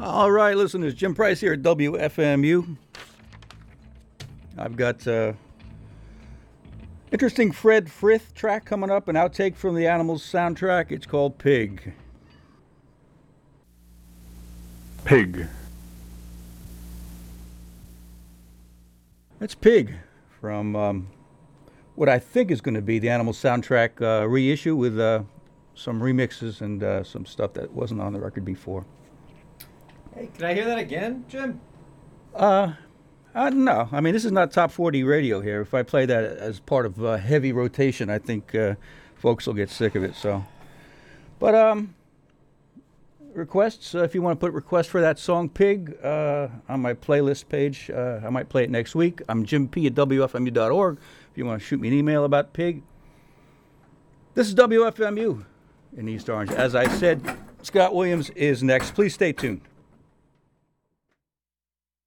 All right, listeners, Jim Price here at WFMU. I've got interesting Fred Frith track coming up, an outtake from the Animals soundtrack. It's called Pig. Pig. That's Pig from what I think is going to be the Animals soundtrack reissue with some remixes and some stuff that wasn't on the record before. Hey, can I hear that again, Jim? No. I mean, this is not top 40 radio here. If I play that as part of heavy rotation, I think folks will get sick of it. So, but requests, if you want to put requests for that song, Pig, on my playlist page, I might play it next week. I'm Jim P. at WFMU.org. If you want to shoot me an email about Pig. This is WFMU in East Orange. As I said, Scott Williams is next. Please stay tuned.